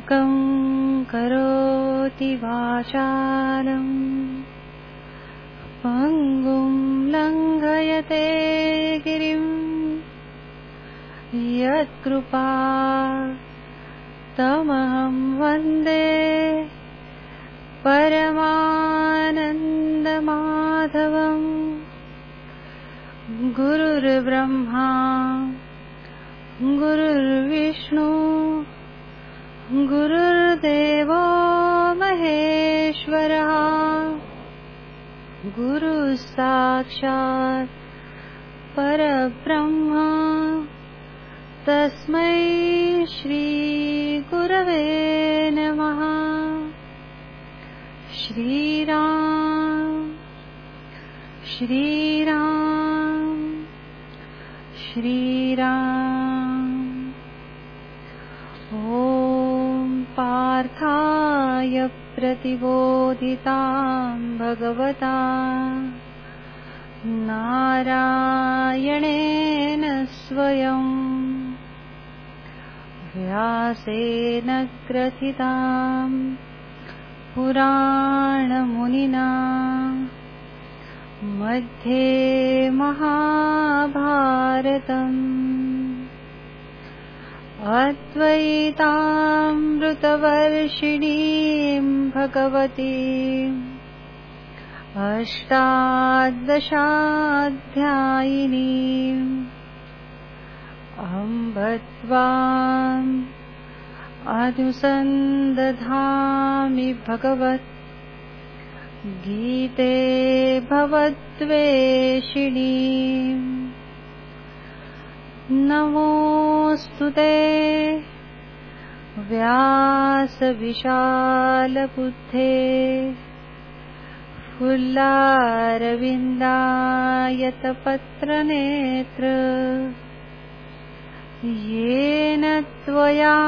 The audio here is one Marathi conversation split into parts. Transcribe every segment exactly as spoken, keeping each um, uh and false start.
मूकं करोति वाचालं पङ्गुं लङ्घयते गिरिं यत्कृपा तमहं वन्दे परमानन्दमाधवम्। गुरुर्ब्रह्मा गुरुर्विष्णु गुरुर्देवो महेश्वरः गुरुः साक्षात् परब्रह्म तस्मै श्री गुरवे नमः। श्रीराम श्रीराम श्रीराम। ॐ पार्थाय प्रतिबोधितां भगवता नारायणेन स्वयं व्यासेन ग्रथितां पुराणमुनिना मध्ये महाभारतम् अद्वैतामृतवर्षिणीं भगवतीम् अष्टादशाध्यायिनीम् अम्ब त्वाम् अनुसन्दधामि भगवत् गीते भवद्वेषिणीम्। नमोऽस्तु ते व्यासविशालबुद्धे फुल्लारविन्दायतपत्रनेत्र येन त्वया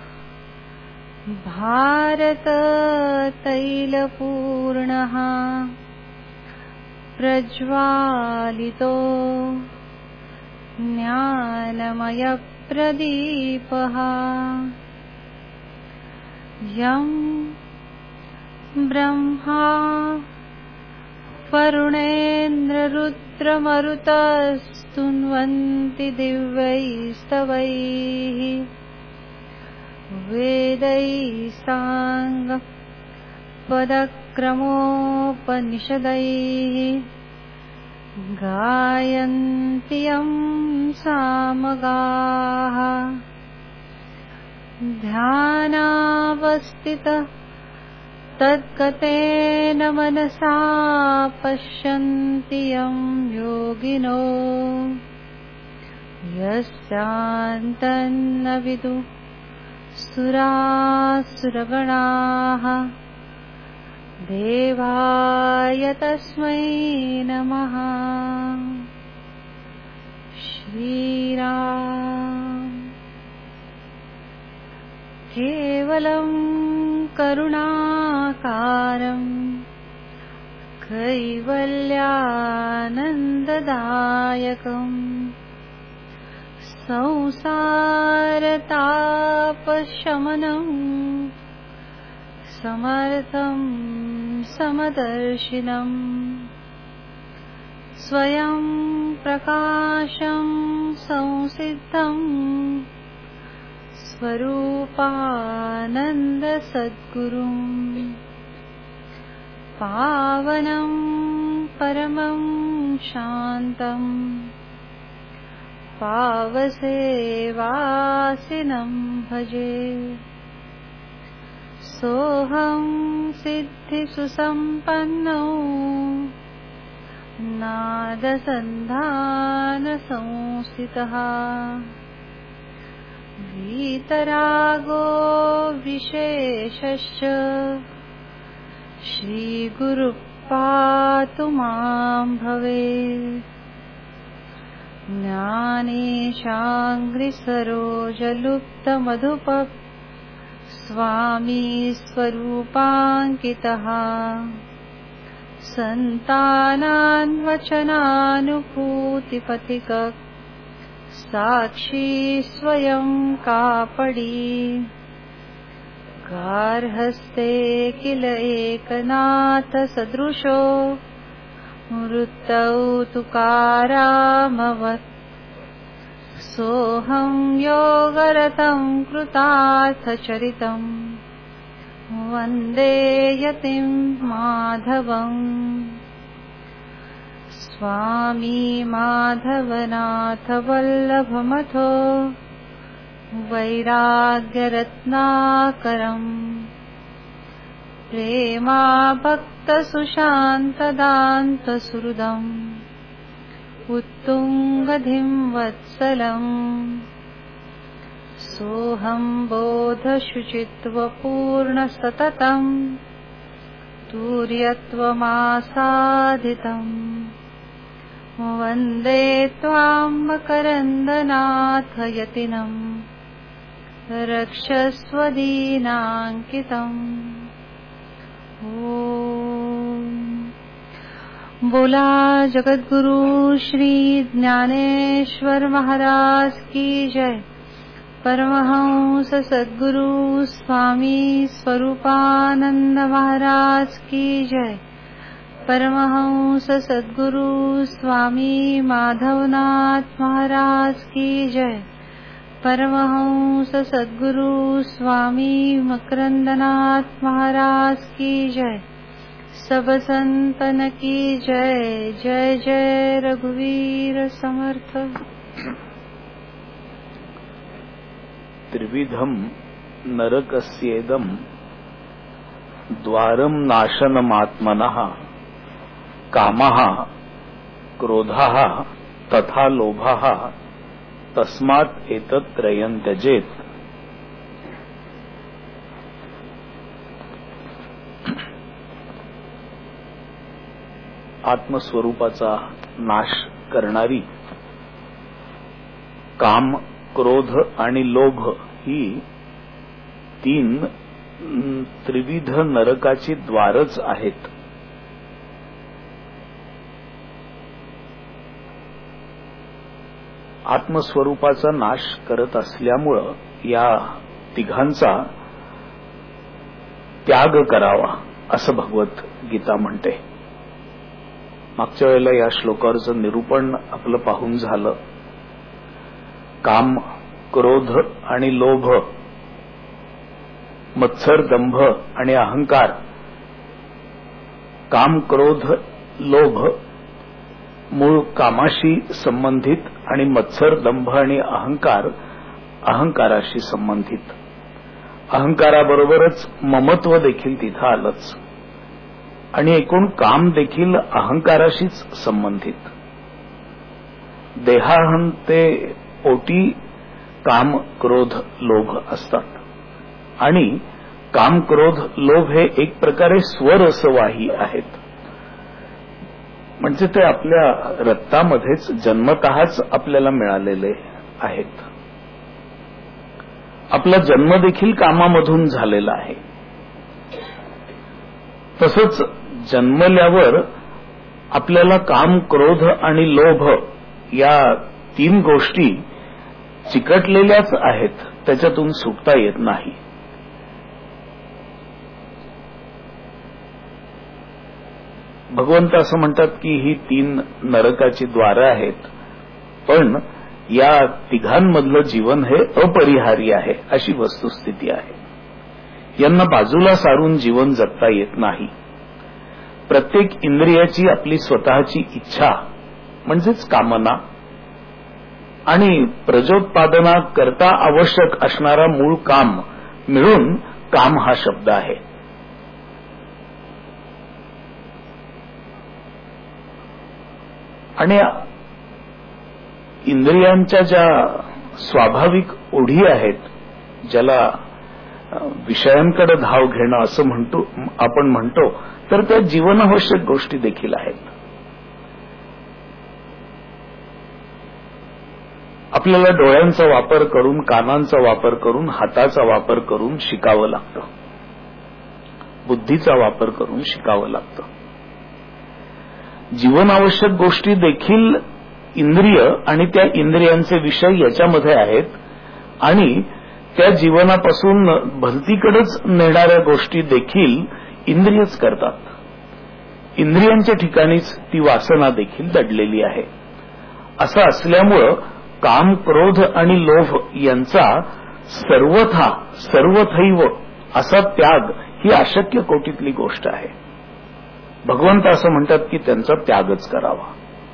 भारततैलपूर्णः प्रज्वालितो ज्ञानमयप्रदीपः। यं ब्रह्मा वरुणेन्द्ररुद्रमरुतस्तुन्वन्ति दिव्यैस्तवैः वेदैः साङ्गः पदक्रमोपनिषदैः गायन्ति यं सामगाः। ध्यानावस्थितः तद्गतेन मनसा पश्यन्ति यं योगिनो यस्यान्तन्न विदुः सुरासुरगणाः। देवाय तस्मै नमः। श्रीराम केवलं करुणाकारं कैवल्यानन्ददायकं संसारतापशमनं समर्थं समदर्शिनं स्वयं प्रकाशं संसिद्धं स्वरूपानन्दसद्गुरुं पावनं परमं शान्तं पावसेवासिनं भजे। सोऽहं सिद्धिसुसम्पन्नो नादसन्धानसंस्थितः वीतरागो विशेषश्च श्रीगुरुः पातु मां भवेत्। ज्ञानेशाङ्घ्रिसरोजलुप्तमधुपः स्वामी स्वरूपाङ्कितः सन्तानान्वचनानुभूतिपथिकः साक्षी स्वयं कापडी गार्हस्ते किल एकनाथ सदृशो मृत्यौ तुकारामवत् सोऽहं योगरतं कृतार्थचरितं वन्दे यतिं माधवम्। स्वामी माधवनाथ वल्लभमथो वैराग्यरत्नाकरम् प्रेमाभक्तसुशान्तदान्तसुहृदम् उत्तुङ्गधिं वत्सलम्। सोऽहं बोधशुचित्वपूर्णसततम् तुर्यत्वमासादितम् वन्दे त्वां मकरन्दनाथ यतिनं रक्षस्वदीनाङ्कितम्। ओम बोला जगद्गुरु श्री ज्ञानेश्वर महाराज की जय। परमहंस सद्गुरु स्वामी स्वरूपानंद महाराज की जय। परमहंस सद्गुरु स्वामी माधवनाथ महाराज की जय। परमहंस सद्गुरु स्वामी मकरंदनाथ महाराज की जय। सब संतन की जय। जय जय रघुवीर समर्थ। त्रिविधम नरकस्येदं द्वारं नाशनमात्मनः कामः क्रोधः तथा लोभः तस्मात् एतत् त्रयं त्यजेत्। आत्मस्वरूपाचा नाश करणारी काम, क्रोध आणि लोभ ही तीन त्रिविध नरकाची द्वारच आहेत. आत्मस्वरूपाचा नाश करत असल्यामुळं या तिघांचा त्याग करावा असं भगवत गीता म्हणते. मागच्या वेळेला या श्लोकावरचं निरूपण आपलं पाहून झालं. काम, क्रोध आणि लोभ, मत्सर, दंभ आणि अहंकार. काम, क्रोध, लोभ मूळ कामाशी संबंधित आणि मत्सर, दंभ आणि अहंकार अहंकाराशी संबंधित. अहंकाराबरोबरच ममत्व देखील तिथं आलंच आणि एकूण काम देखील अहंकाराशीच संबंधित. देहाहंते पोटी काम, क्रोध, लोभ असतात आणि काम, क्रोध, लोभ हे एक प्रकारे स्वरसवाही आहेत. म्हणजे ते आपल्या रक्तामध्येच जन्मतःच आपल्याला मिळालेले आहेत. आपला जन्म देखील कामामधून झालेला आहे. तसंच जन्मल्यावर आपल्याला काम, क्रोध आणि लोभ या तीन गोष्टी चिकटलेल्याच आहेत. त्याच्यातून सुटता येत नाही. भगवंत असं म्हणतात की ही तीन नरकाची द्वारं आहेत, पण या तिघांमधलं जीवन हे अपरिहार्य आहे अशी वस्तुस्थिती आहे. यांना बाजूला सारून जीवन जगता येत नाही. प्रत्येक इंद्रियाची आपली स्वतःची इच्छा म्हणजेच कामना आणि प्रजोत्पादना करता आवश्यक असणारा मूळ काम मिळून काम हा शब्द आहे. आणि इंद्रियांच्या ज्या स्वाभाविक ओढी आहेत, ज्याला विषयांकडे धाव घेणं असं म्हणतो आपण म्हणतो, तर त्या जीवनावश्यक गोष्टी देखील आहेत. आपल्याला डोळ्यांचा वापर करून, कानांचा वापर करून, हाताचा वापर करून शिकावं लागतं. बुद्धीचा वापर करून शिकावं लागतं. जीवनावश्यक गोष्टी देखील इंद्रिय आणि त्या इंद्रियांचे विषय याच्यामध्ये आहेत आणि त्या जीवनापासून भलतीकडेच नेणाऱ्या गोष्टी देखील इंद्रियच करतात. इंद्रियांच्या ठिकाणीच ती वासना देखील दडलेली आहे. असं असल्यामुळं काम, क्रोध आणि लोभ यांचा सर्वथा सर्वथैव असा त्याग ही अशक्य कोटीतली गोष्ट आहे. भगवंत असं म्हणतात की त्यांचा त्यागच करावा.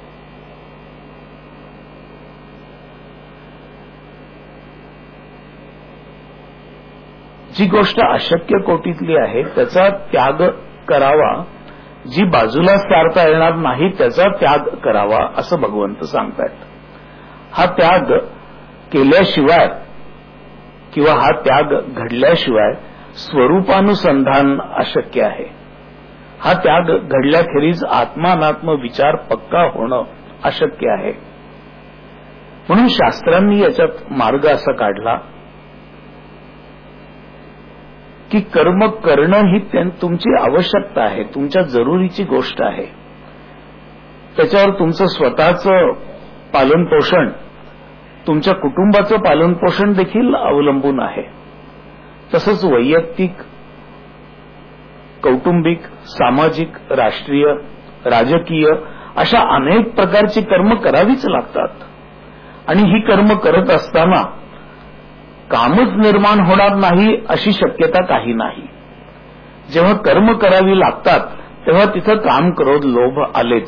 जी गोष्ट अशक्य कोटीतली आहे त्याचा त्याग करावा, जी बाजूला सारता येणार नाही त्याचा त्याग करावा असं भगवंत सांगतायत. हा त्याग केल्याशिवाय किंवा हा त्याग घडल्याशिवाय स्वरूपानुसंधान अशक्य आहे. हा त्याग घडल्याखेरीज आत्मानात्म विचार पक्का होणं अशक्य आहे. म्हणून शास्त्रांनी याच्यात मार्ग असा काढला की कर्म करणं ही तुमची आवश्यकता आहे, तुमच्या जरुरीची गोष्ट आहे. त्याच्यावर तुमचं स्वतःचं पालनपोषण, तुमच्या कुटुंबाचं पालनपोषण देखील अवलंबून आहे. तसंच वैयक्तिक, कौटुंबिक, सामाजिक, राष्ट्रीय, राजकीय अशा अनेक प्रकारची कर्म करावीच लागतात. आणि ही कर्म करत असताना कामच निर्माण होणार नाही अशी शक्यता काही नाही. जेव्हा कर्म करावी लागतात तेव्हा तिथं काम, क्रोध, लोभ आलेच.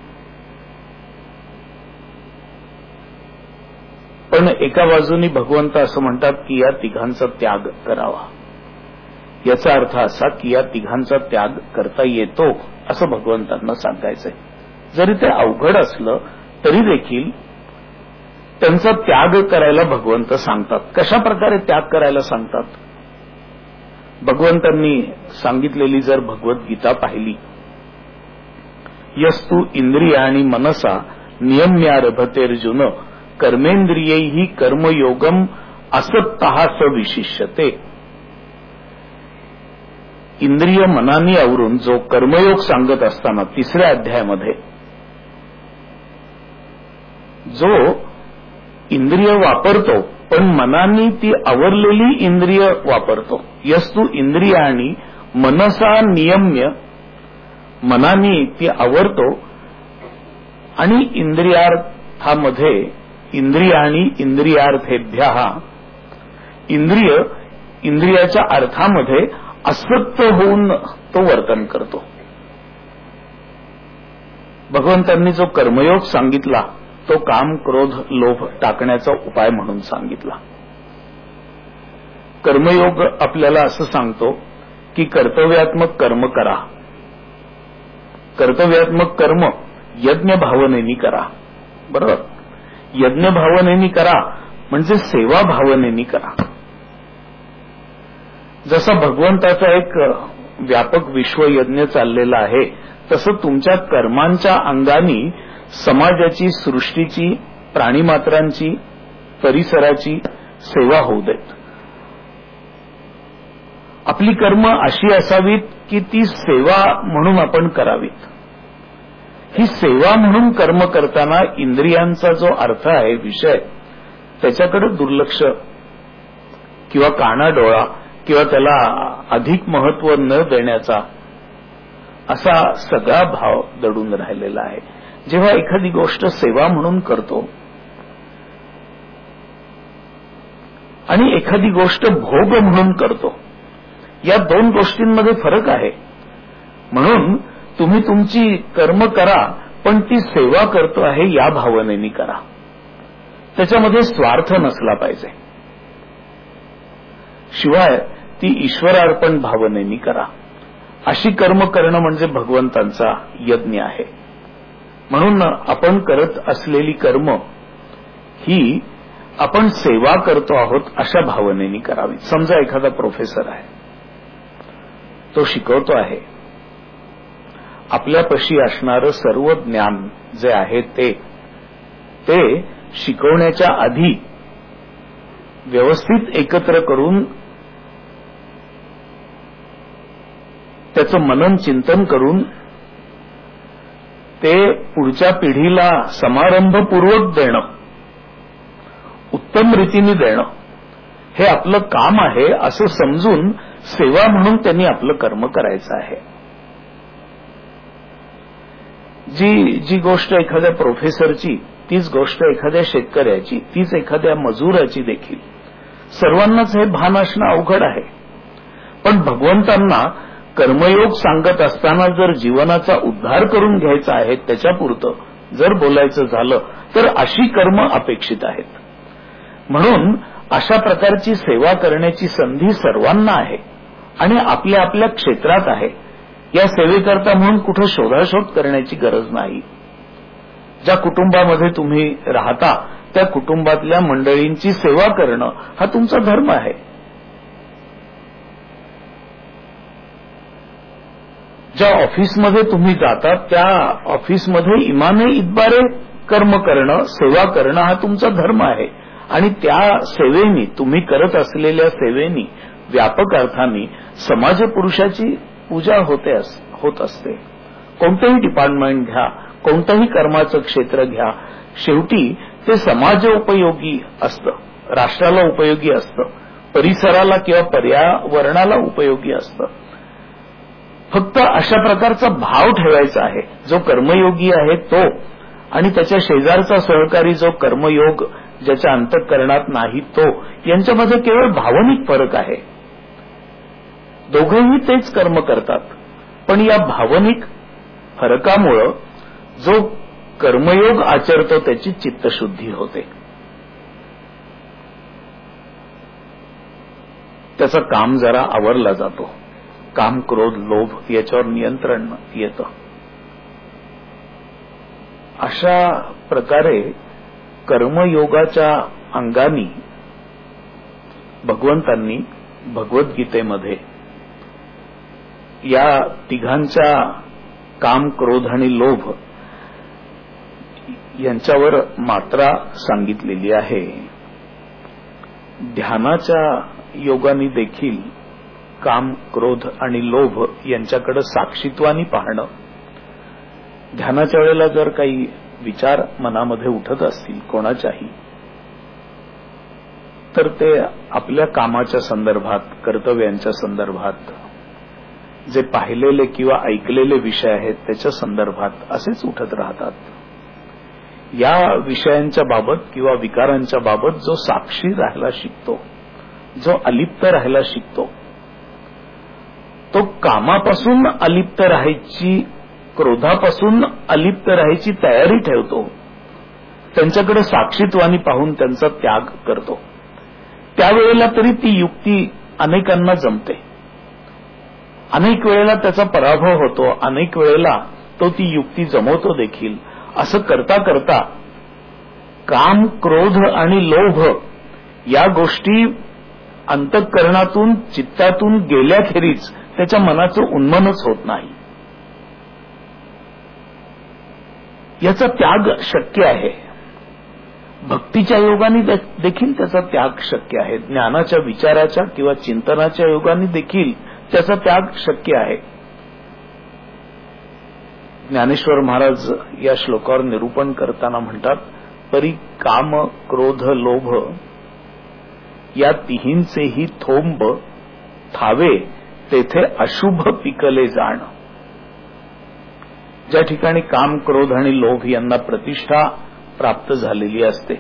पण एका बाजूनी भगवंत असं म्हणतात की या तिघांचा त्याग करावा. याचा अर्थ असा की या तिघांचा त्याग करता येतो असं भगवंतांना सांगायचंय. जरी ते अवघड असलं तरी देखील त्यांचा त्याग करायला भगवंत सांगतात. कशा प्रकारे त्याग करायला सांगतात? भगवंतांनी सांगितलेली जर भगवद्गीता पाहिली, यस्तु इंद्रियाणि मनसा नियम्यारभतेर्जुन कर्मेंद्रियैहि कर्मयोगम असत्तः स विशिष्यते. इंद्रिय मनानी आवरून जो कर्मयोग सांगत असताना तिसऱ्या अध्यायामध्ये जो इंद्रिय वापरतो पण मनानी ती आवरलेली इंद्रिय वापरतो. यस्तु इंद्रियाणी मनसा नियम्य, मनानी ती आवरतो आणि इंद्रियार्थामध्ये इंद्रियाणी इंद्रियार्थेभ्यः, इंद्रिय इंद्रियाच्या अर्थामध्ये असक्त होऊन तो वर्तन करतो. भगवंतांनी जो कर्मयोग सांगितला तो काम, क्रोध, लोभ टाकण्याचा उपाय म्हणून सांगितला. कर्मयोग आपल्याला असं सांगतो की कर्तव्यात्मक कर्म करा. कर्तव्यात्मक कर्म यज्ञ भावनेनी करा. बरोबर, यज्ञ भावनेनी करा म्हणजे सेवा भावनेनी करा. जसा भगवंताचा एक व्यापक विश्वयज्ञ चाललेला आहे तसं तुमच्या कर्मांच्या अंगानी समाजाची, सृष्टीची, प्राणीमात्रांची, परिसराची सेवा होऊ देत. आपली कर्म अशी असावीत की ती सेवा म्हणून आपण करावीत. ही सेवा म्हणून कर्म करताना इंद्रियांचा जो अर्थ आहे, विषय, त्याच्याकडे दुर्लक्ष किंवा कानाडोळा किंवा त्याला अधिक महत्व न देण्याचा असा सगळा भाव दडून राहिलेला आहे. जेव्हा एखादी गोष्ट सेवा म्हणून करतो आणि एखादी गोष्ट भोग म्हणून करतो, या दोन गोष्टींमध्ये फरक आहे. म्हणून तुम्ही तुमची कर्म करा पण ती सेवा करतो आहे या भावनेनी करा. त्याच्यामध्ये स्वार्थ नसला पाहिजे. शिवाय ती ईश्वरार्पण भावनेनी करा. अशी कर्म करणं म्हणजे भगवंतांचा यज्ञ आहे. म्हणून आपण करत असलेली कर्म ही आपण सेवा करतो आहोत अशा भावनेनी करावी. समजा एखादा प्रोफेसर आहे, तो शिकवतो आहे. आपल्यापाशी असणारं सर्व ज्ञान जे आहे ते ते शिकवण्याच्या आधी व्यवस्थित एकत्र करून त्याचं मनन चिंतन करून ते पुढच्या पिढीला समारंभपूर्वक देणं, उत्तम रीतीने देणं, हे आपलं काम आहे असं समजून सेवा म्हणून त्यांनी आपलं कर्म करायचं आहे. जी जी गोष्ट एखाद्या प्रोफेसरची, तीच गोष्ट एखाद्या शेतकऱ्याची, तीच एखाद्या मजुराची देखील, सर्वांनाच हे भान असणं अवघड आहे. पण भगवंतांना कर्मयोग सांगत असताना जर जीवनाचा उद्धार करून घ्यायचा आहे त्याच्यापुरतं जर बोलायचं झालं तर अशी कर्म अपेक्षित आहेत. म्हणून अशा प्रकारची सेवा करण्याची संधी सर्वांना आहे आणि आपल्या आपल्या क्षेत्रात आहे. या सेवेकरता म्हणून कुठं शोधाशोध करण्याची गरज नाही. ज्या कुटुंबामध्ये तुम्ही राहता त्या कुटुंबातल्या मंडळींची सेवा करणं हा तुमचा धर्म आहे. ज्या ऑफिसमध्ये तुम्ही जाता त्या ऑफिसमध्ये इमाने इतबारे कर्म करणं, सेवा करणं हा तुमचा धर्म आहे. आणि त्या सेवेनी, तुम्ही करत असलेल्या सेवेनी व्यापक अर्थाने समाजपुरुषाची पूजा होते होत असते. कोणतंही डिपार्टमेंट घ्या, कोणतंही कर्माचं क्षेत्र घ्या, शेवटी ते समाजोपयोगी असतं, राष्ट्राला उपयोगी असतं, परिसराला किंवा पर्यावरणाला उपयोगी असतं. फक्त अशा प्रकारचा भाव ठेवायचा आहे. जो कर्मयोगी आहे तो आणि त्याच्या शेजारचा सहकारी जो कर्मयोग ज्याच्या अंतःकरणात नाही तो, यांच्यामध्ये केवळ भावनिक फरक आहे. दोघेही तेच कर्म करतात, पण या भावनिक फरकामुळं जो कर्मयोग आचरतो त्याची चित्तशुद्धी होते, त्याचं काम जरा आवरला जातो. काम, क्रोध, लोभ याच्यावर नियंत्रण येतं. अशा प्रकारे कर्मयोगाच्या अंगानी भगवंतांनी भगवद्गीतेमध्ये या तिघांच्या काम, क्रोध आणि लोभ यांच्यावर मात्रा सांगितलेली आहे. ध्यानाच्या योगाने देखील काम, क्रोध आणि लोभ यांच्याकडे साक्षीत्वानी पाहणं. ध्यानाच्या वेळेला जर काही विचार मनामध्ये उठत असतील कोणाच्याही, तर ते आपल्या कामाच्या संदर्भात, कर्तव्यांच्या संदर्भात, जे पाहिलेले किंवा ऐकलेले विषय आहेत त्याच्या संदर्भात असेच उठत राहतात. या विषयांच्या बाबत किंवा विकारांच्या बाबत जो साक्षी राहायला शिकतो, जो अलिप्त राहायला शिकतो, तो कामापासून अलिप्त राहायची, क्रोधापासून अलिप्त राहायची तयारी ठेवतो. त्यांच्याकडे साक्षीत्वानी पाहून त्यांचा त्याग करतो. त्यावेळेला तरी ती युक्ती अनेकांना जमते, अनेक वेळेला त्याचा पराभव होतो, अनेक वेळेला तो ती युक्ती जमवतो देखील. असं करता करता काम, क्रोध आणि लोभ या गोष्टी अंतःकरणातून, चित्तातून गेल्याखेरीज त्याच्या मनाचं उन्मनच होत नाही. याचा त्याग शक्य आहे. भक्तीच्या योगाने देखील त्याचा त्याग शक्य आहे. ज्ञानाच्या, विचाराच्या किंवा चिंतनाच्या योगाने देखील त्याचा त्याग शक्य आहे. ज्ञानेश्वर महाराज या श्लोकावर निरूपण करताना म्हणतात, परी काम, क्रोध, लोभ या तिहींचेही थोंब थावे तेथे अशुभ पिकले जाण. ज्या ठिकाणी काम, क्रोध आणि लोभ यांना प्रतिष्ठा प्राप्त झालेली असते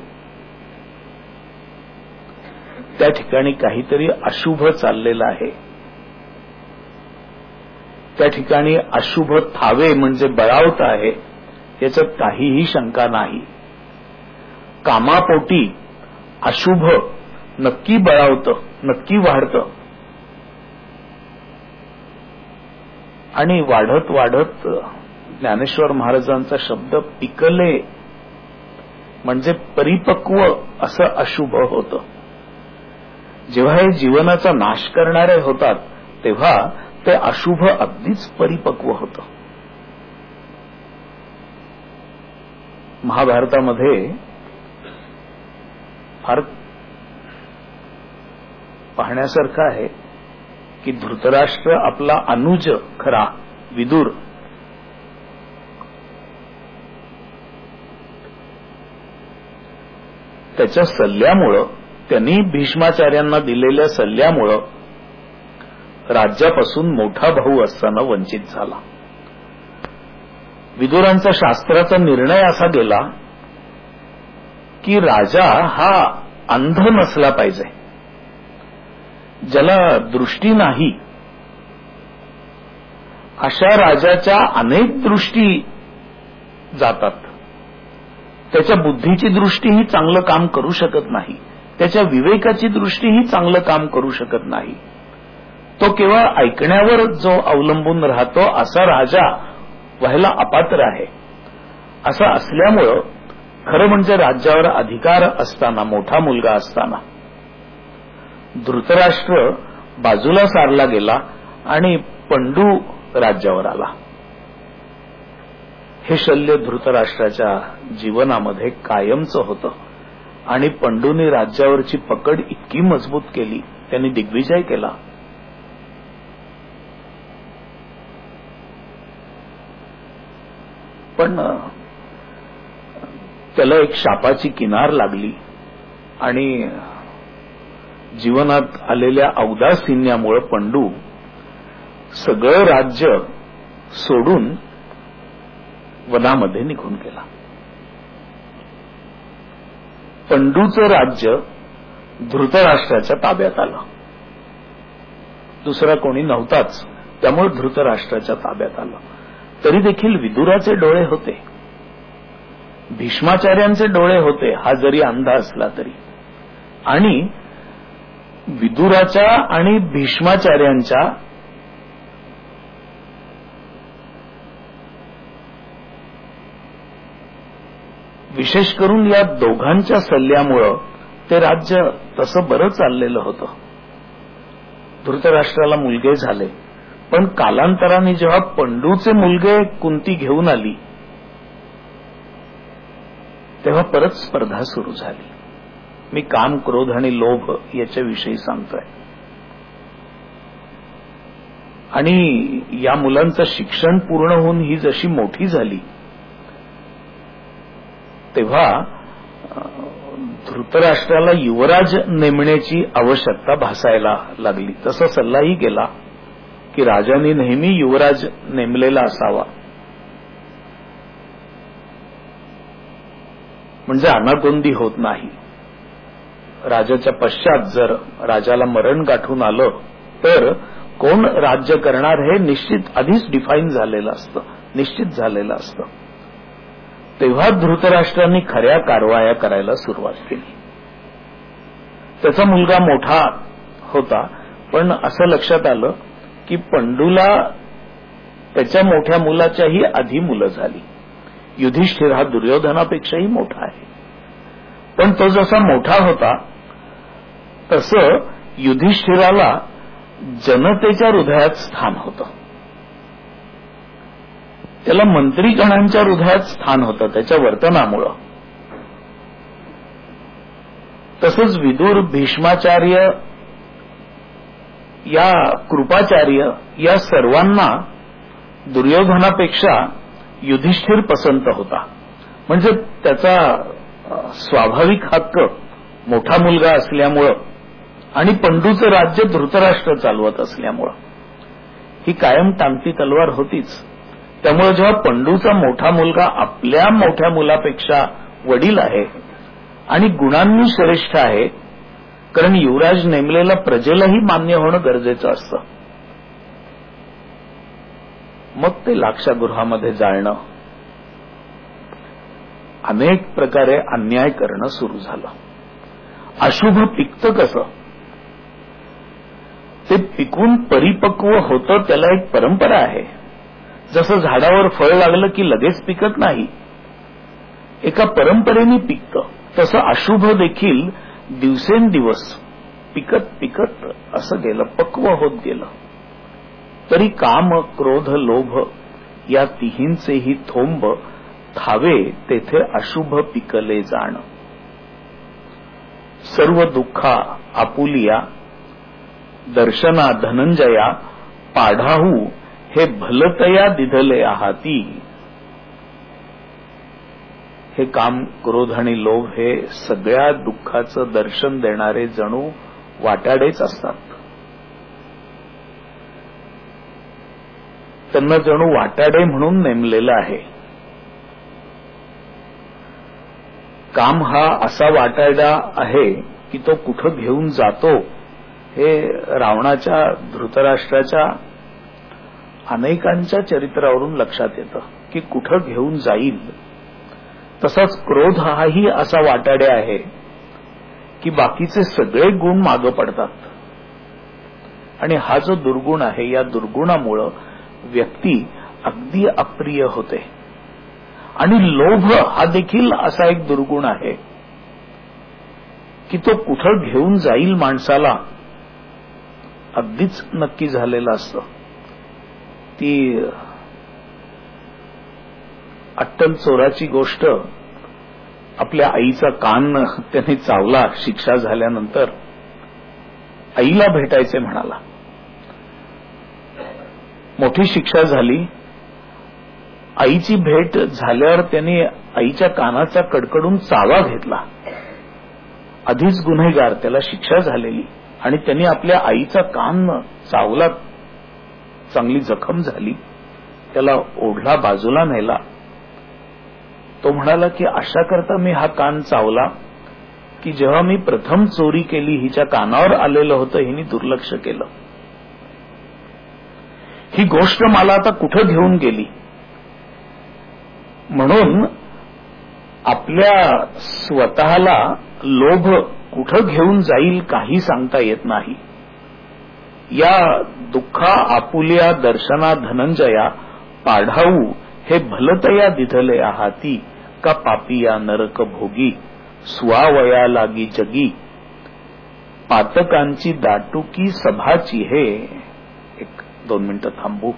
त्या ठिकाणी काहीतरी अशुभ चाललेलं आहे. त्या ठिकाणी अशुभ थावे म्हणजे बळावत आहे, याच्यात काहीही शंका नाही. कामापोटी अशुभ नक्की बळावतं, नक्की वाढतं आणि वाढत वाढत ज्ञानेश्वर महाराजांचा शब्द पिकले म्हणजे परिपक्व असं अशुभ होतं. जेव्हा हे जीवनाचा नाश करणारे होतात तेव्हा ते अशुभ अगदीच परिपक्व होतं. महाभारतामध्ये फार पाहण्यासारखं आहे की धृतराष्ट्र आपला अनुज खरा विदुर त्याच्या सल्ल्यामुळं त्यांनी भीष्माचार्यांना दिलेल्या सल्ल्यामुळं राज्यापासून मोठा भाऊ असताना वंचित झाला. विदुरांचा शास्त्राचा निर्णय असा गेला की राजा हा अंध नसला पाहिजे, ज्याला दृष्टी नाही अशा राजाच्या अनेक दृष्टी जातात. त्याच्या बुद्धीची दृष्टीही चांगलं काम करू शकत नाही, त्याच्या विवेकाची दृष्टीही चांगलं काम करू शकत नाही. तो केवळ ऐकण्यावर जो अवलंबून राहतो असा राजा व्हायला अपात्र आहे. असं असल्यामुळं खरं म्हणजे राज्यावर अधिकार असताना, मोठा मुलगा असताना धृतराष्ट्र बाजूला सारला गेला आणि पंडू राज्यावर आला. हे शल्य धृतराष्ट्राच्या जीवनामध्ये कायमचं होतं आणि पंडूने राज्यावरची पकड इतकी मजबूत केली, त्यांनी दिग्विजय केला. पण त्याला एक शापाची किनार लागली आणि जीवनात आलेल्या औदासिन्यामुळे पंडू सगळं राज्य सोडून वनामध्ये निघून गेला. पंडूचं राज्य धृतराष्ट्राच्या ताब्यात आलं. दुसरा कोणी नव्हताच, त्यामुळे धृतराष्ट्राच्या ताब्यात आलं. तरी देखील विदुराचे डोळे होते, भीष्माचार्यांचे डोळे होते, हा जरी अंधा असला तरी. आणि विदुराच्या आणि भीष्माचार्यांच्या विशेष करून या दोघांच्या सल्ल्यामुळं ते राज्य तसं बरं चाललेलं होतं. धृतराष्ट्राला मुलगे झाले, पण कालांतराने जेव्हा पंडूचे मुलगे कुंती घेऊन आली तेव्हा परत स्पर्धा सुरू झाली. मी काम, क्रोध आणि लोभ याच्याविषयी सांगतोय. आणि या मुलांचं शिक्षण पूर्ण होऊन ही जशी मोठी झाली तेव्हा धृतराष्ट्राला युवराज नेमण्याची आवश्यकता भासायला लागली. तसा सल्लाही गेला की राजांनी नेहमी युवराज नेमलेला असावा, म्हणजे अनागोंदी होत नाही. राजाच्या पश्चात जर राजाला मरण गाठून आलं तर कोण राज्य करणार हे निश्चित आधीच डिफाईन झालेलं असतं, निश्चित झालेलं असतं. तेव्हा धृतराष्ट्रांनी खऱ्या कारवाया करायला सुरुवात केली. त्याचा मुलगा मोठा होता, पण असं लक्षात आलं की पंडूला त्याच्या मोठ्या मुलाच्याही आधी मुलं झाली. युधिष्ठिर हा दुर्योधनापेक्षाही मोठा आहे, पण तो जसा मोठा होता तसं युधिष्ठिराला जनतेच्या हृदयात स्थान होतं, त्याला मंत्रीगणांच्या हृदयात स्थान होतं त्याच्या वर्तनामुळं. तसंच विदुर, भीष्माचार्य, या कृपाचार्य या सर्वांना दुर्योधनापेक्षा युधिष्ठिर पसंत होता. म्हणजे त्याचा स्वाभाविक हक्क मोठा मुलगा असल्यामुळं आणि पंडूचं राज्य धृतराष्ट्र चालवत असल्यामुळं ही कायम टांगती तलवार होतीच. त्यामुळे जेव्हा पंडूचा मोठा मुलगा आपल्या मोठ्या मुलापेक्षा वडील आहे आणि गुणांनी श्रेष्ठ आहे, कारण युवराज नेमलेला प्रजेलाही मान्य होणं गरजेचं असतं, मग ते लाक्षागृहामध्ये जाळणं, अनेक प्रकारे अन्याय करणं सुरू झालं. अशुभ पिकतं कसं? ते पिकून परिपक्व होतं, त्याला एक परंपरा आहे. जसं झाडावर फळ लागलं की लगेच पिकत नाही, एका परंपरेने पिकतं. तसं अशुभ देखील दिवसेंदिवस पिकत पिकत असं गेलं, पक्व होत गेलं. तरी काम, क्रोध, लोभ या तिहींचेही थोंब थावे तेथे अशुभ पिकले जाण. सर्व दुःखा आपुलिया दर्शना धनंजया पाढाहू हे भलतया दिधले आहाती. हे काम, क्रोध आणि लोभ हे सगळ्या दुःखाचं दर्शन देणारे जणू वाटाडेच असतात. त्यांना जणू वाटाडे म्हणून नेमलेलं आहे. काम हा असा वाटाडा आहे की तो कुठं घेऊन जातो हे रावणाच्या, धृतराष्ट्राच्या अनेकांच्या चरित्रावरून लक्षात येतं की कुठं घेऊन जाईल. तसाच क्रोध हाही असा वाटाडे आहे की बाकीचे सगळे गुण मागं पडतात आणि हा जो दुर्गुण आहे, या दुर्गुणामुळं व्यक्ती अगदी अप्रिय होते. आणि लोभ हा देखील असा एक दुर्गुण आहे की तो कुठं घेऊन जाईल माणसाला अगदीच नक्की झालेलं असतं. ती अट्टल चोराची गोष्ट, आपल्या आईचा कान त्याने चावला शिक्षा झाल्यानंतर, आईला भेटायचे म्हणाला. मोठी शिक्षा झाली. आईची भेट झाल्यावर त्याने आईच्या कानाचा कडकडून चावा घेतला. आधीच गुन्हेगार, त्याला शिक्षा झालेली, आणि त्यांनी आपल्या आईचा कान चावला, चांगली जखम झाली. त्याला ओढला, बाजूला नेला. तो म्हणाला की अशा करता मी हा कान चावला की जेव्हा मी प्रथम चोरी केली हिच्या कानावर आलेलं होतं, हिने दुर्लक्ष केलं. ही गोष्ट मला आता कुठं घेऊन गेली. म्हणून आपल्या स्वतःला लोभ कुठं घेऊन जाईल काही सांगता येत नाही. या दुःखा आपुल्या दर्शना धनंजया पाढाऊ हे भलतया दिधले आहाती का पापिया नरक भोगी स्वावया लागी जगी पातकांची दाटुकी सभाची हे. एक दोन मिनिटं थांबू.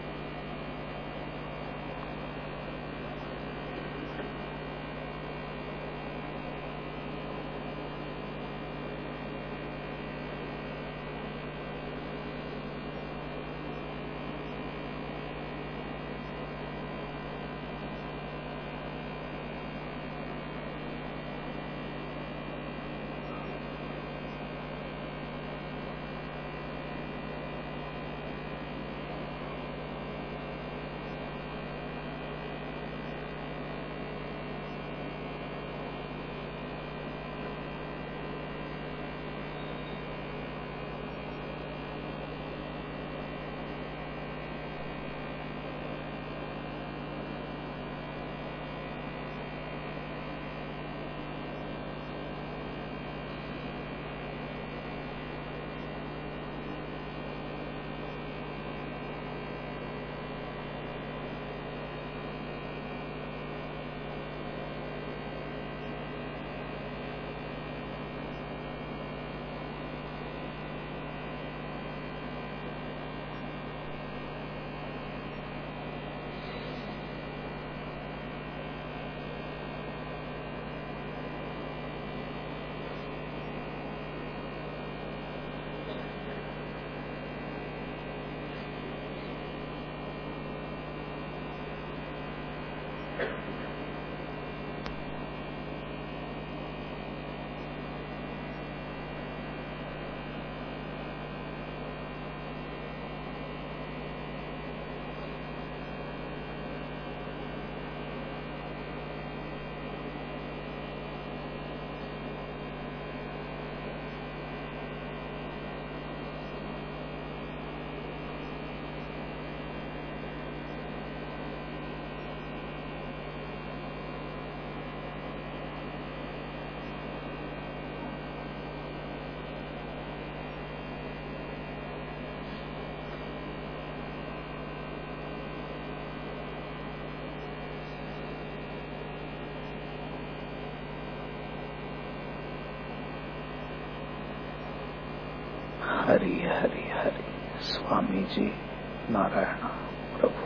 हरी हरी हरी. स्वामीजी नारायण प्रभु.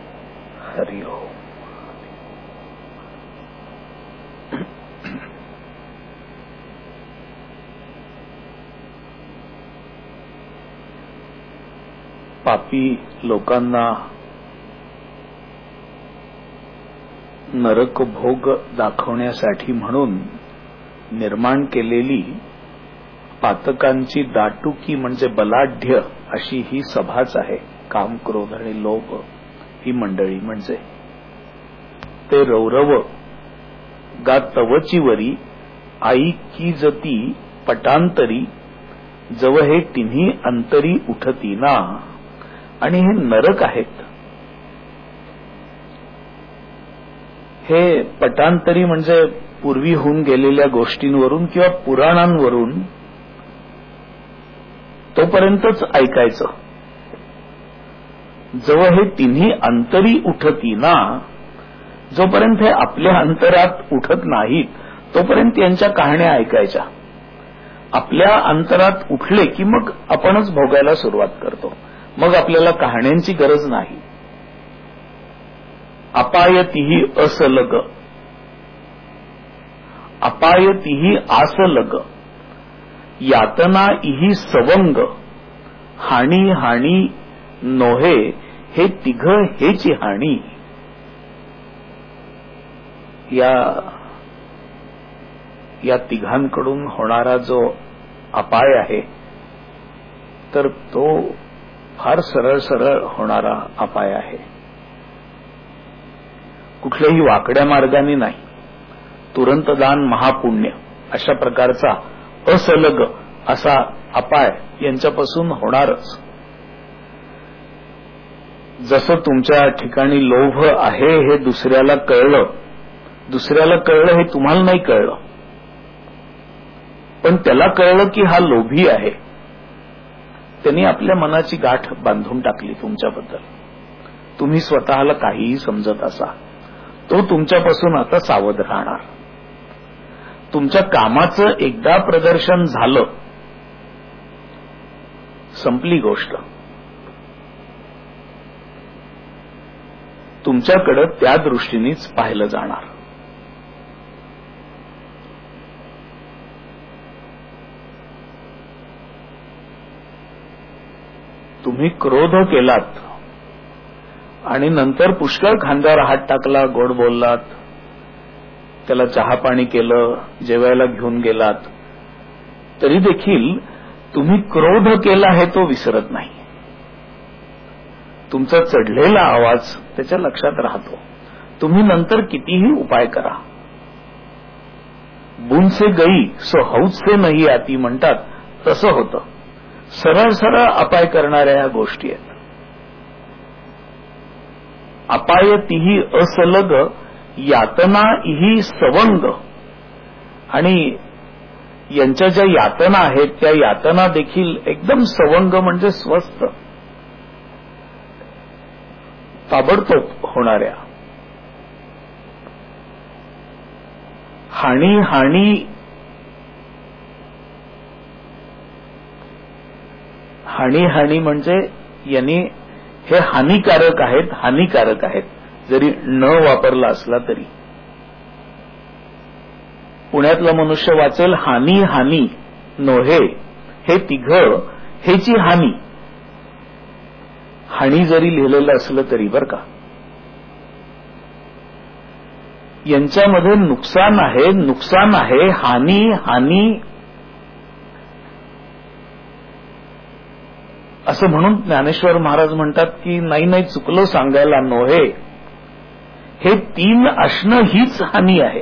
हरि ओम. पापी लोकांना नरक भोग दाखवण्यासाठी म्हणून निर्माण केलेली पातकांची दाटुकी म्हणजे बलाढ्य अशी ही सभाच आहे. काम, क्रोध आणि लोभ ही मंडळी म्हणजे ते रौरव गा तवची वरी आई की जती पटांतरी जव हे तिन्ही अंतरी उठती ना. आणि हे नरक आहेत. हे पटांतरी म्हणजे पूर्वी होऊन गेलेल्या गोष्टींवरून किंवा पुराणांवरून तोपर्यंतच ऐकायचं. जवळ हे तिन्ही अंतरी उठती ना, जोपर्यंत हे आपल्या अंतरात उठत नाहीत तोपर्यंत यांच्या कहाण्या ऐकायच्या. आपल्या अंतरात उठले की मग आपणच भोगायला सुरुवात करतो. मग आपल्याला कहाण्यांची गरज नाही. अपायतीही असलग, अपायतीही आसलग, यातना इही सवंग, हाणी हाणी नोहे हे तिघ हेची हाणी. या या तिघांकडून होणारा जो अपाय आहे तर तो फार सरळ सरळ होणारा अपाय आहे. कुठल्याही वाकड्या मार्गाने नाही. तुरंतदान महापुण्य अशा प्रकारचा असलग असा अपाय यांच्यापासून होणारच. जसं तुमच्या ठिकाणी लोभ आहे हे दुसऱ्याला कळलं, दुसऱ्याला कळलं हे तुम्हाला नाही कळलं, पण त्याला कळलं की हा लोभी आहे. त्यांनी आपल्या मनाची गाठ बांधून टाकली तुमच्याबद्दल. तुम्ही स्वतःला काहीही समजत असा, तो तुमच्यापासून आता सावध राहणार. तुमच्या कामाचं एकदा प्रदर्शन झालं, संपली गोष्ट. तुमच्याकडे त्या दृष्टीनेच पाहिलं जाणार. तुम्ही क्रोध केलात आणि नंतर पुष्कळ खांद्यावर हात टाकला, गोड बोललात, त्याला चहा पाणी केलं, जेवायला घेऊन गेलात, तरी देखील तुम्ही क्रोध केला हे तो विसरत नाही. तुमचा चढलेला आवाज त्याच्या लक्षात राहतो. तुम्ही नंतर कितीही उपाय करा. बुन से गई सो हौद से नाही आती म्हणतात तसं होतं. सरळ सरळ अपाय करणाऱ्या ह्या गोष्टी आहेत. अपाय तिही असलग, यातना इही सवंग. आणि यांच्या ज्या यातना आहेत त्या यातना देखील एकदम सवंग म्हणजे स्वस्त, ताबडतोब होणाऱ्या. हाणी हाणी हाणी हाणी म्हणजे यांनी हे हानिकारक आहेत, हानिकारक आहेत जरी न वापरला असला तरी. पुण्यातला मनुष्य वाचेल हानी हानी नोहे हे तिघ हेची हानी. हानी जरी लिहिलेलं असलं तरी बरं का. यांच्यामध्ये नुकसान आहे, नुकसान आहे, हानी हानी असं म्हणून ज्ञानेश्वर महाराज म्हणतात की नाही नाही चुकलं सांगायला, नोहे हे तीन असणं हीच हानी आहे.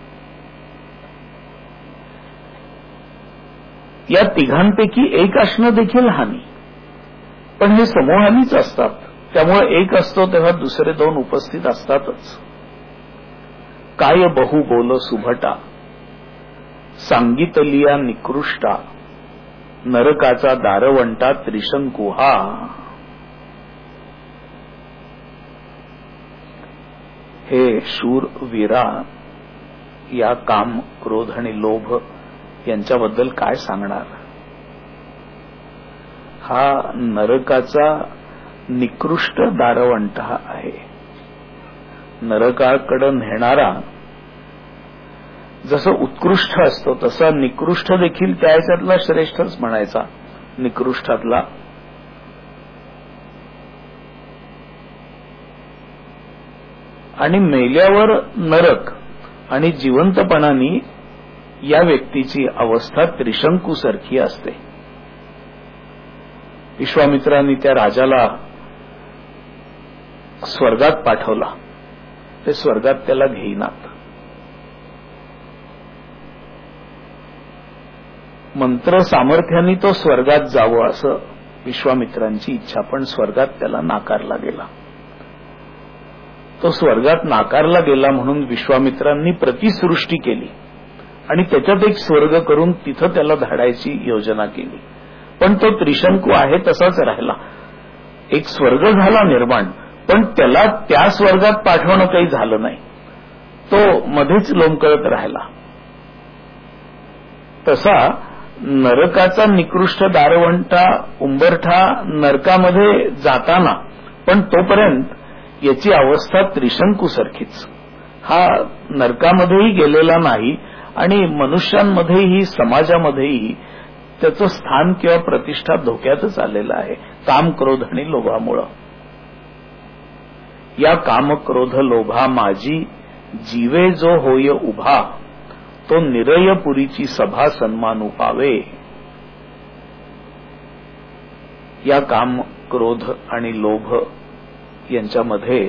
या तिघांपैकी एक असणं देखील हानी, पण हे समूहानीच असतात. त्यामुळे एक असतो तेव्हा दुसरे दोन उपस्थित असतातच. काय बहु बोल सुभटा, सांगितलिया निकृष्टा, नरकाचा दारवंटा त्रिशंकुहा. हे शूर वीरा, या काम, क्रोध आणि लोभ यांच्याबद्दल काय सांगणार. हा नरकाचा निकृष्ट दारवंटा आहे. नरकाकडे नेणारा जसं उत्कृष्ट असतो तसा निकृष्ट देखील त्या ह्याच्यातला श्रेष्ठच म्हणायचा. निकृष्टातला आणि मेल्यावर नरक आणि जिवंतपणाने या व्यक्तीची अवस्था त्रिशंकू सारखी असते. विश्वामित्रांनी त्या राजाला स्वर्गात पाठवला. ते स्वर्गात त्याला घेईनात. मंत्र सामर्थ्याने तो स्वर्गात जावं असं विश्वामित्रांची इच्छा, पण स्वर्गात त्याला नाकारला गेला. तो स्वर्गात नाकारला गेला म्हणून विश्वामित्रांनी प्रतिसृष्टी केली आणि त्याच्यात एक स्वर्ग करून तिथं त्याला धाडायची योजना केली. पण तो त्रिशंकू आहे तसाच राहिला. एक स्वर्ग झाला निर्माण, पण त्याला त्या स्वर्गात पाठवणं काही झालं नाही. तो मध्येच लोंबकळत राहिला. तसा नरकाचा निकृष्ट दारवंटा उंबरठा नरकामध्ये जाताना पण तोपर्यंत याची अवस्था त्रिशंकू सारखीच. हा नरकामध्येही गेलेला नाही आणि मनुष्यांमध्येही समाजामध्येही त्याचं स्थान किंवा प्रतिष्ठा धोक्यातच आलेलं आहे, काम क्रोध आणि लोभामुळं. या काम क्रोध लोभा माझी जीवे जो होय उभा, तो निरयपुरीची सभा सन्मानू पावे. या काम क्रोध आणि लोभ यांच्यामध्ये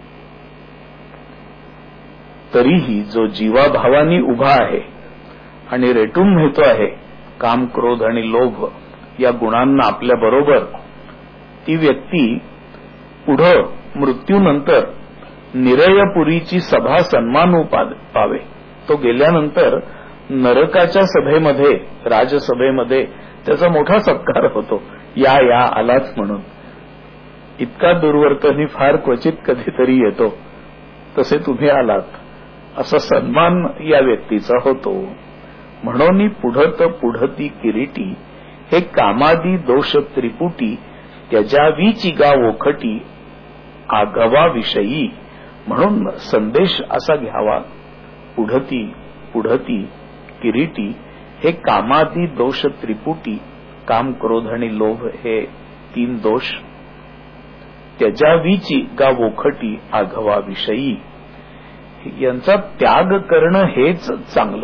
तरीही जो जीवाभावानी उभा आहे आणि रेटून नेतो आहे काम क्रोध आणि लोभ या गुणांना आपल्या बरोबर, ती व्यक्ती पुढं मृत्यूनंतर निरयपुरीची सभा सन्मानू पावे. तो गेल्यानंतर नरकाच्या सभेमध्ये, राजसभेमध्ये त्याचा मोठा सत्कार होतो. या या आलाच म्हणून. इतका दुर्वर्तनी फार क्वचित कधीतरी येतो, तसे तुम्ही आलात असा सन्मान या व्यक्तीचा होतो. म्हणून पुढत पुढती किरीटी, हे कामादी दोष त्रिपुटी, त्यजावीची गा ओखटी आगवाविषयी. म्हणून संदेश असा घ्यावा, पुढती पुढती किरीटी, हे कामादी दोष त्रिपुटी, काम क्रोध आणि लोभ हे तीन दोष, त्यजावीची गा ओखटी आघवाविषयी, यांचा त्याग करणं हेच चांगलं.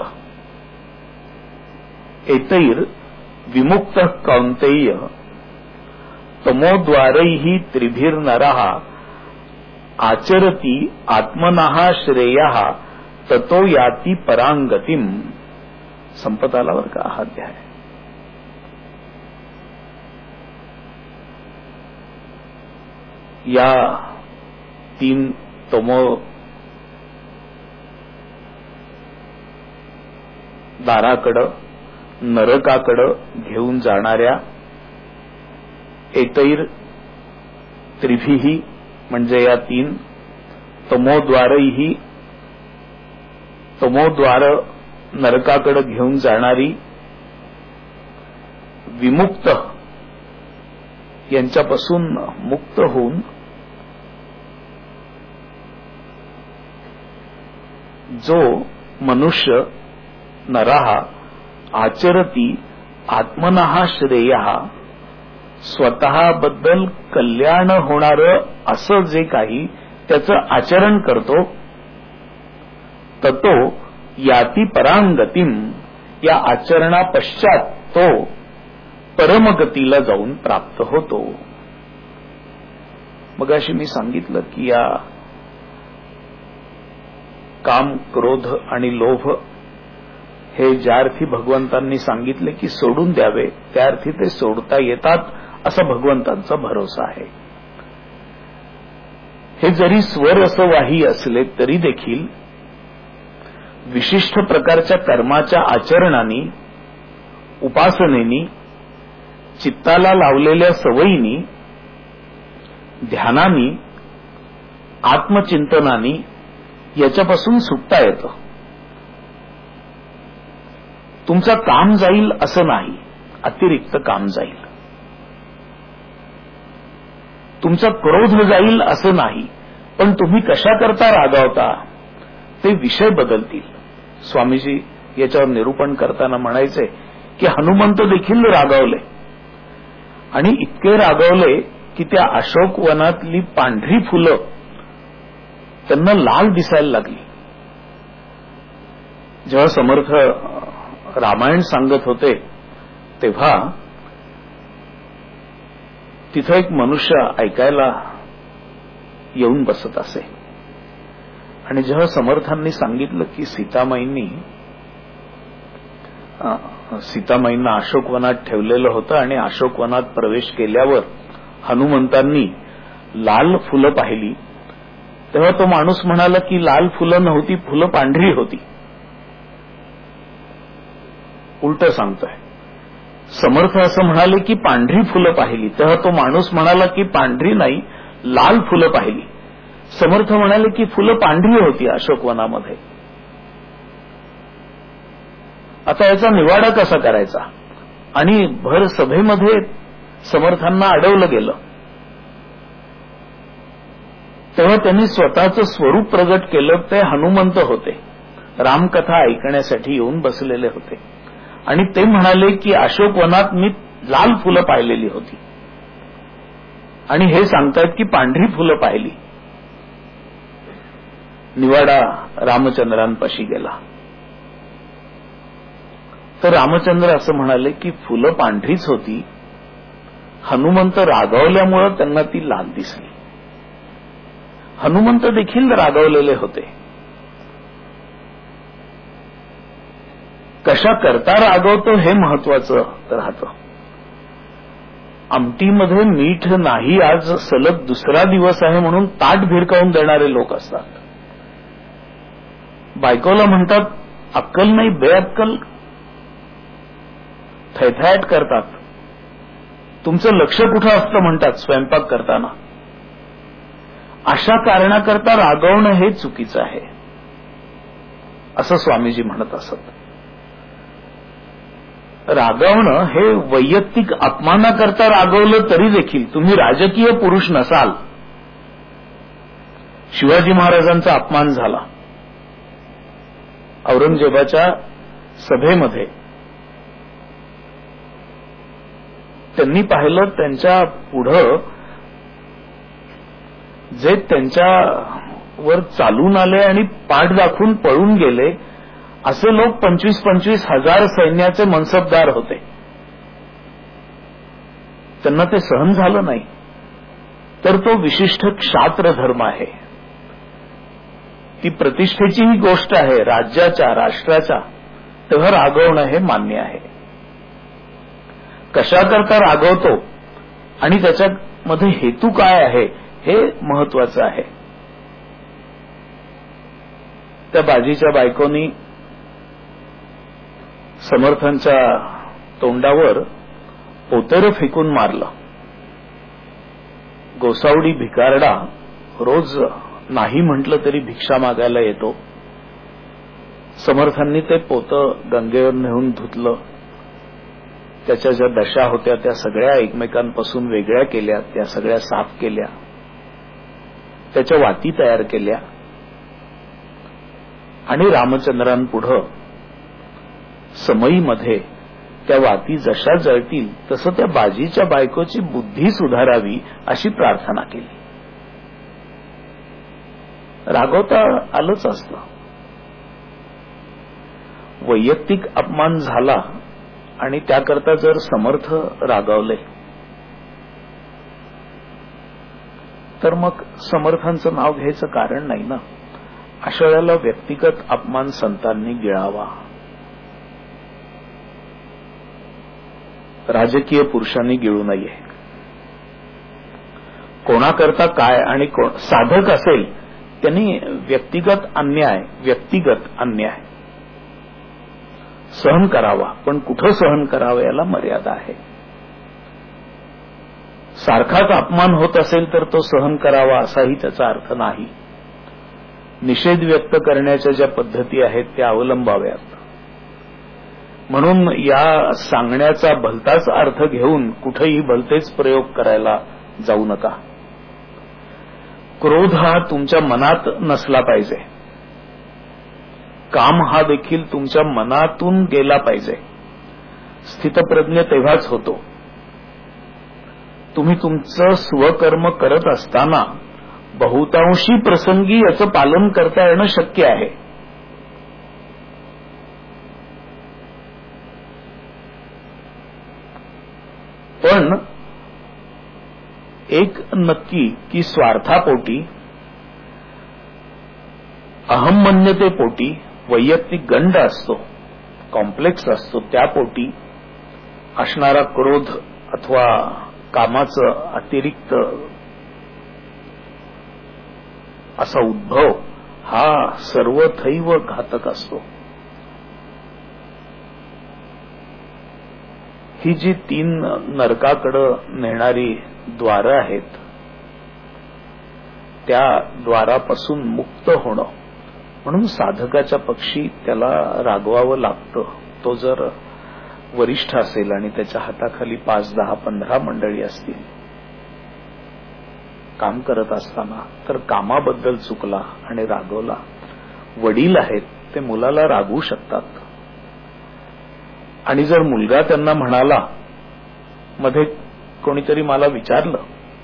एतैर विमुक्त कौंतेय, तमोद्वारैहि त्रिभिर नरः, आचरती आत्मनः श्रेयः, ततो याती परांगतिम. संपत आला बर का हा अध्याय. या तीन तमो दाराकडं, नरकाकडं घेऊन जाणाऱ्या एतैर त्रिभिही म्हणजे या तीन, तमोद्वारही, तमोद्वार नरकाकडे घेऊन जाणारी, विमुक्त यांच्यापासून मुक्त होऊन जो मनुष्य नरः आचरती आत्मनः श्रेयः, स्वतःबद्दल कल्याण होणारं असं जे काही त्याचं आचरण करतो, ततो याती परांगतिम, या आचरणापश्चात तो परमगतीला जाऊन प्राप्त होतो. मग अशी मी सांगितलं की या काम क्रोध आणि लोभ हे ज्या अर्थी भगवंतांनी सांगितले की सोडून द्यावे, त्या अर्थी ते सोडता येतात असा भगवंतांचा भरोसा आहे. हे जरी स्वरसवाही असले तरी देखील विशिष्ट प्रकारच्या कर्माच्या आचरणाने, उपासनेनी, चित्ताला लावलेल्या सवयीनी, ध्यानानी, आत्मचिंतनानी याच्यापासून सुटता येतं. तुमचं काम जाईल असं नाही, अतिरिक्त काम जाईल. तुमचा क्रोध जाईल असं नाही, पण तुम्ही कशा करता रागावता ते विषय बदलतील. स्वामीजी याच्यावर निरूपण करताना म्हणायचे की हनुमंत देखील रागावले आणि इतके रागावले की त्या अशोक वनातली पांढरी फुलं त्यांना लाल दिसायला लागली. जेव्हा समर्थ रामायण सांगत होते तेव्हा तिथं एक मनुष्य ऐकायला येऊन बसत असे. आणि जेव्हा समर्थांनी सांगितलं की सीतामाईंनी सीतामाईंना अशोकवनात ठेवलेलं होतं आणि अशोकवनात प्रवेश केल्यावर हनुमंतांनी लाल फुलं पाहिली, तेव्हा तो माणूस म्हणाला की लाल फुलं नव्हती, फुलं पांढरी होती. उलट सांगतोय. समर्थ असं म्हणाले की पांढरी फुलं पाहिली, तेव्हा तो माणूस म्हणाला की पांढरी नाही, लाल फुलं पाहिली. समर्थ म्हणाले की फुलं पांढरी होती अशोकवनामध्ये. आता याचा निवाडा कसा करायचा? आणि भर सभेमध्ये समर्थांना अडवलं गेलं. तेव्हा त्यांनी स्वतःचं स्वरूप प्रगट केलं. ते हनुमंत होते, रामकथा ऐकण्यासाठी येऊन बसलेले होते. आणि ते म्हणाले की अशोकवनात मी लाल फुलं पाहिलेली होती आणि हे सांगतायत की पांढरी फुलं पाहिली. निवाडा रामचंद्रांपाशी गेला तर रामचंद्र असं म्हणाले की फुलं पांढरीच होती, हनुमंत रागावल्यामुळे त्यांना ती लाल दिसली. हनुमंत देखील रागावलेले होते. कशा करता रागवतो हे महत्वाचं राहतं. आमटीमध्ये मीठ नाही आज सलग दुसरा दिवस आहे म्हणून ताट भिरकावून देणारे लोक असतात. बायकोला म्हणतात अक्कल नाही, बेअक्कल, थैथयाट करतात. तुमचं लक्ष कुठं असतं म्हणतात स्वयंपाक करताना. अशा कारणाकरता रागवणं हे चुकीचं आहे असं स्वामीजी म्हणत असत. रागवणं हे वैयक्तिक अपमानाकरता रागवलं तरी देखील तुम्ही राजकीय पुरुष नसाल. शिवाजी महाराजांचा अपमान झाला औरंगजेबाच्या सभेमध्ये. त्यांनी पाहिलं त्यांच्या पुढं जे त्यांच्यावर चालून आले आणि पाठ दाखवून पळून गेले असे लोक पंचवीस पंचवीस हजार सैन्याचे मनसबदार होते. त्यांना ते सहन झालं नाही. तर तो विशिष्ट क्षात्र धर्म आहे. ती प्रतिष्ठेची ही गोष्ट आहे राज्याच्या, राष्ट्राच्या. तेव्हा रागवणं हे मान्य आहे. कशाकरता रागवतो आणि त्याच्यामध्ये हेतू काय आहे हे महत्वाचं आहे. त्या बाजीच्या बायकोनी समर्थांच्या तोंडावर पोतेरं फेकून मारलं. गोसावडी भिकारडा रोज नाही म्हटलं तरी भिक्षा मागायला येतो. समर्थांनी ते पोतं गंगेवर नेऊन धुतलं. त्याच्या ज्या दशा होत्या त्या सगळ्या एकमेकांपासून वेगळ्या केल्या, त्या सगळ्या साफ केल्या, त्याच्या वाती तयार केल्या आणि रामचंद्रांपुढं समईमध्ये त्या वाती जशा जळतील तसं त्या बाजीच्या बायकोची बुद्धी सुधारावी अशी प्रार्थना केली. रागवता आलंच असतं. वैयक्तिक अपमान झाला आणि त्याकरता जर समर्थ रागावले तर मग समर्थांचं नाव घ्यायचं कारण नाही ना. अशा वेळेला व्यक्तिगत अपमान संतांनी गिळावा. राजकीय पुरुषांनी गिळू नये. कोणाकरता काय आणि साधक असेल त्यांनी व्यक्तिगत अन्याय व्यक्तिगत अन्याय सहन करावा, पण कुठं सहन करावं याला मर्यादा आहे. सारखाच अपमान होत असेल तर तो सहन करावा असाही त्याचा अर्थ नाही. निषेध व्यक्त करण्याच्या ज्या पद्धती आहेत त्या अवलंबाव्यात. म्हणून या सांगण्याचा भलताच अर्थ घेऊन कुठेही भलतेच प्रयोग करायला जाऊ नका. क्रोध हा तुमच्या मनात नसला पाहिजे. काम हा देखील तुमच्या मनातून गेला पाहिजे. स्थितप्रज्ञ तेव्हाच होतो. तुम्ही तुमचं स्वकर्म करत असताना बहुतांशी प्रसंगी याचं पालन करता येणं शक्य आहे. पण एक नक्की की स्वार्थापोटी, अहममान्यतेपोटी, वैयक्तिक गंड असतो, कॉम्प्लेक्स असतो, त्यापोटी असणारा क्रोध अथवा कामाचं अतिरिक्त असा उद्भव हा सर्वथैव घातक असतो. ही जी तीन नरकाकडं नेणारी द्वारं आहेत त्या द्वारापासून मुक्त होणं म्हणून साधकाच्या पक्षी त्याला रागवावं लागतं. तो जर वरिष्ठ असेल आणि त्याच्या हाताखाली पाच दहा पंधरा मंडळी असतील काम करत असताना, तर कामाबद्दल चुकला आणि रागवला. वडील आहेत ते मुलाला रागवू शकतात. आणि जर मुलगा त्यांना म्हणाला, मध्ये कोणीतरी मला विचारलं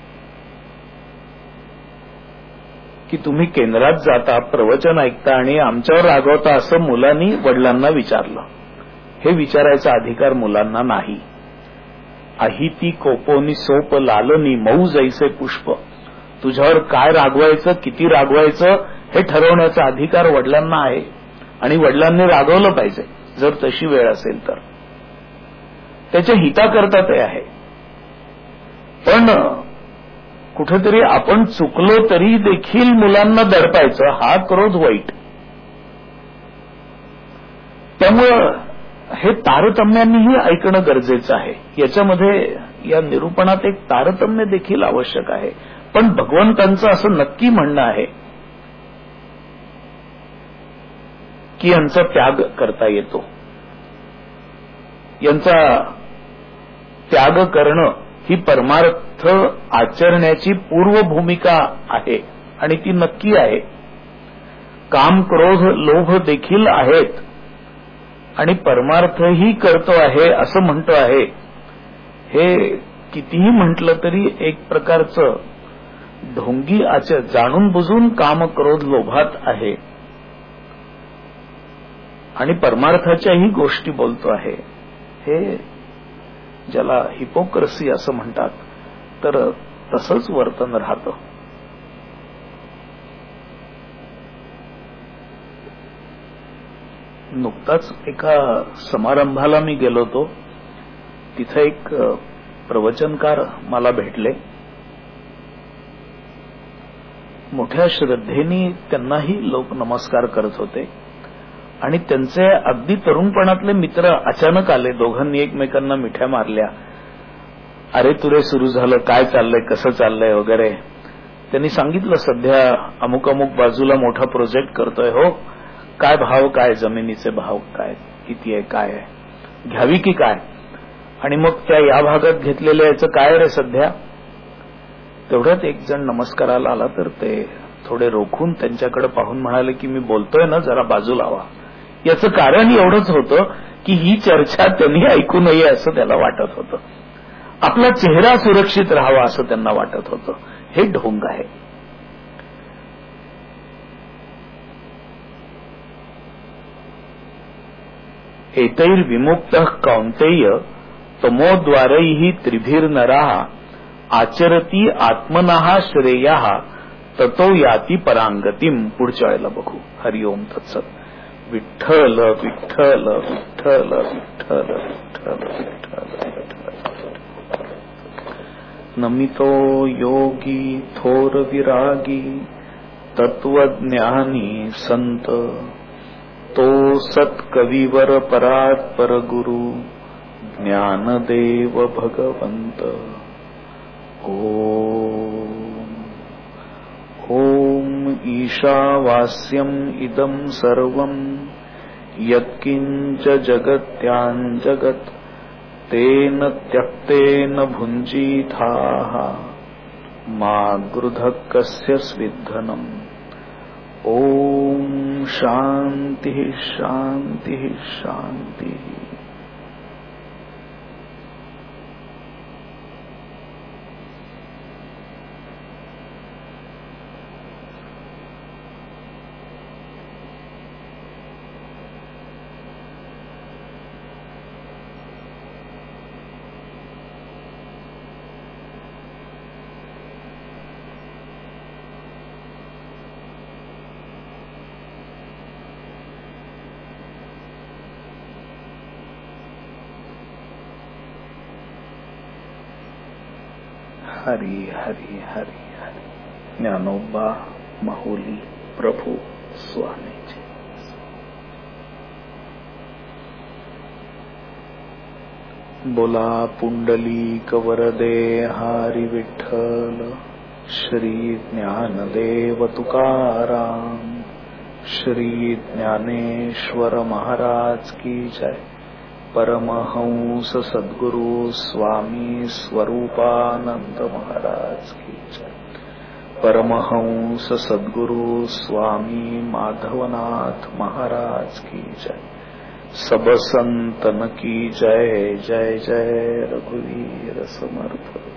की तुम्ही केंद्रात जाता, प्रवचन ऐकता आणि आमच्यावर रागवता, असं मुलांनी वडिलांना विचारलं. हे विचारायचा अधिकार मुलांना नाही. अहिती कोपोनी सोप लालनी मऊ जैसे पुष्प. तुझ्यावर काय रागवायचं, किती रागवायचं हे ठरवण्याचा अधिकार वडिलांना आहे. आणि वडिलांनी रागवलं पाहिजे जर तशी वेळ असेल तर. त्याच्या हिताकरता ते आहे. पण कुठेतरी आपण चुकलो तरी देखील मुलांना दडपायचं, हा क्रोध वाईट. त्यामुळं हे तारतम्यांनीही ऐकणं गरजेचं आहे. याच्यामध्ये या निरूपणात एक तारतम्य देखील आवश्यक आहे. पण भगवंतांचं असं नक्की म्हणणं आहे की यांचा त्याग करता येतो. यांचा त्याग करणं ही परमार्थ आचरण्याची पूर्वभूमिका आहे आणि ती नक्की आहे. काम, क्रोध, लोभ देखील आहेत आणि परमार्थही करतो आहे असं म्हणतो आहे. हे कितीही म्हटलं तरी एक प्रकारचं ढोंगी आचर, जाणून बुजून काम, क्रोध, लोभात आहे आणि परमार्थाच्याही गोष्टी बोलतो आहे. हे ज्याला हिपोक्रसी असं म्हणतात, तर तसंच वर्तन राहतं. नुकताच एका समारंभाला मी गेलो होतो. तिथे एक प्रवचनकार मला भेटले. मोठ्या श्रद्धेने त्यांनाही लोक नमस्कार करत होते आणि त्यांचे अगदी तरुणपणातले मित्र अचानक आले. दोघांनी एकमेकांना मिठ्या मारल्या. अरे तुरे सुरू झालं, काय चाललंय, कसं चाललंय वगैरे. त्यांनी सांगितलं सध्या अमुक अमुक बाजूला मोठा प्रोजेक्ट करतोय. हो, काय भाव, काय जमिनीचे भाव काय, किती आहे, काय आहे, घ्यावी की काय. आणि मग त्या या भागात घेतलेल्या याचं काय रे सध्या. तेवढ्यात एक जण नमस्काराला आला तर ते थोडे रोखून त्यांच्याकडे पाहून म्हणाले की मी बोलतोय ना, जरा बाजू लावा. याचं कारण एवढंच होतं की ही चर्चा त्यांनी ऐकू नये असं त्याला वाटत होतं. आपला चेहरा सुरक्षित राहावा असं त्यांना वाटत होतं. हे ढोंग आहे. एतैर्विमुक्तः कौन्तेय तमोद्वारैः त्रिभिर्नराः आचरती आत्मनः श्रेयः ततो याती परांगतीम. पुढच्या वेळेला बघू. हरिओम तत्सत. विठ्ठल विठ्ठल विठ्ठल विठ्ठल विठ्ठल विठ्ठल. नमितो योगी थोर विरागी तत्वज्ञानी संत तो सत्कविवर परात्पर गुरु ज्ञानदेव भगवंत. ओम ओम ईशावास्यम इदं सर्वं यत्किंच जगत्यां जगत् तेन त्यक्तेन भुञ्जीथाः मा गृधः कस्य स्विद्धनम्. ओम शांति शांति शांति. हरी हरी हरी हरी. ज्ञानोबा माहुली प्रभू स्वामीजी. बोला पुंडलीक वरदे हरी विठ्ठल. श्री ज्ञानदेव तुकाराम. श्री ज्ञानेश्वर महाराज की जय. परमहंस सद्गुरु स्वामी स्वरूपानंद महाराज की जय. परमहंस सद्गुरु स्वामी माधवनाथ महाराज की जय. सब संतन की जय. जय जय रघुवीर समर्थ.